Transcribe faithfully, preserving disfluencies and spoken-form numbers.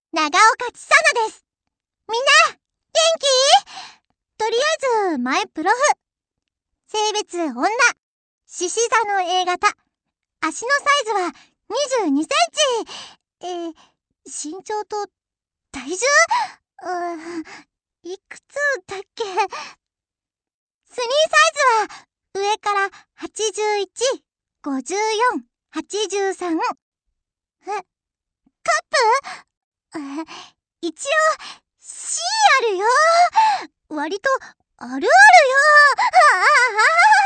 長岡千紗奈です。みんな、元気？とりあえず、マイプロフ。性別女。獅子座の エー 型。足のサイズはにじゅうにセンチ。えー、身長と体重？うー、いくつだっけ？スニーサイズは上からはちじゅういち、ごじゅうよん、はちじゅうさん。え、カップ？え、一応 シー あるよ。割とあるあるよ。ああああ